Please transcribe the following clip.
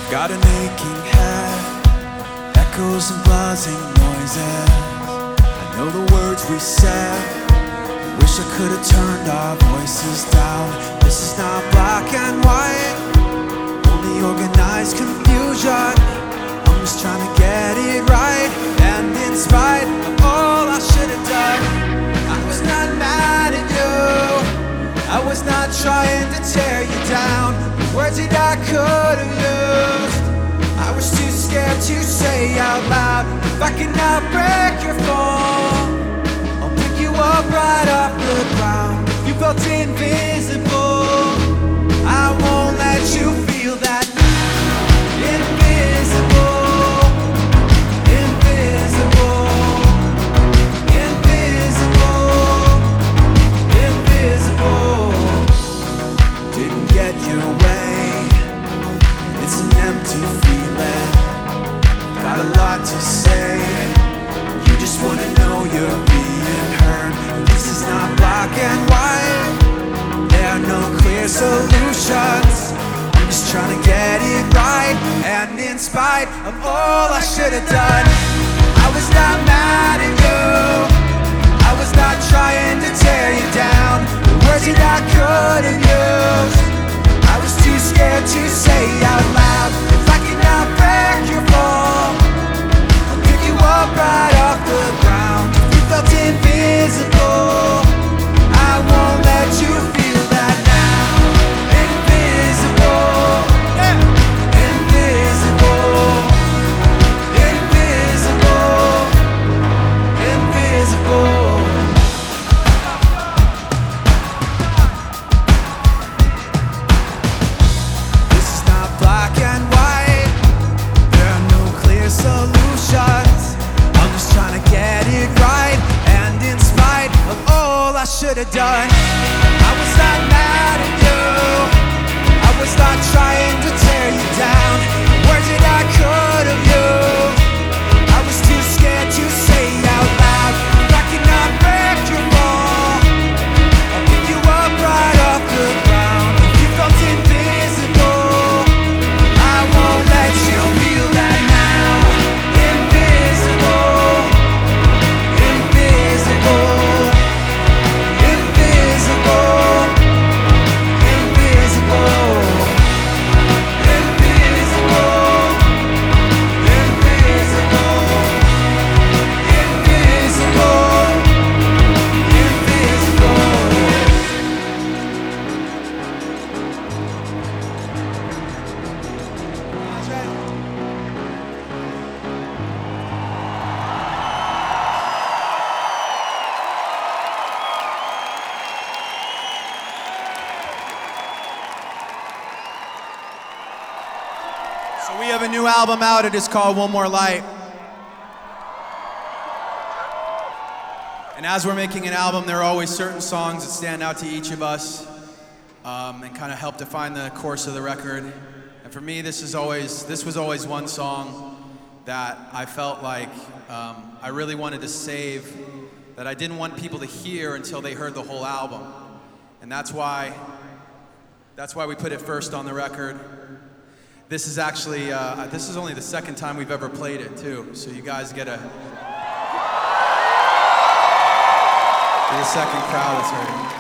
Got an aching head, echoes and buzzing noises. I know the words we said. Wish I could have turned our voices down. This is not black and white, only organized confusion. I'm just trying to get it right, and in spite of all I should have done, I was not mad at you. I was not trying to tear you down. The words that I could have used, I was too scared to say out loud. If I cannot break your fall, I'll pick you up right off the ground. You felt invisible, I won't let you feel that. Invisible, invisible, invisible, invisible. Didn't get your way, it's an empty feeling. Got a lot to say, you just wanna know you're being heard. This is not black and white, there are no clear solutions. I'm just trying to get it right, and in spite of all I should have done, I was not mad at you. I was not trying to tear you down. The words that I could have used, I was too scared to say out loud. If I cannot break your fall, I'll pick you up right off the ground. If you felt invisible, I won't let you feel that now. Invisible, invisible, invisible, invisible. This is not black and white, there are no clear solutions. I'm just trying to get it right, and in spite of all I should have done, I was not mad at you. I was not trying to tear you down. The words that I could have used, I was too scared to say out loud. If I cannot break your fall, I'll pick you up right off the ground. If you felt invisible, I won't let you feel that now. Invisible, invisible, invisible, invisible, invisible, invisible, So we have a new album out, it is called One More Light. And as we're making an album, there are always certain songs that stand out to each of us and kind of help define the course of the record. And for me, this was always one song that I felt like I really wanted to save, that I didn't want people to hear until they heard the whole album. And that's why we put it first on the record. This is actually, this is only the second time we've ever played it too, so you guys get a second crowd that's heard it.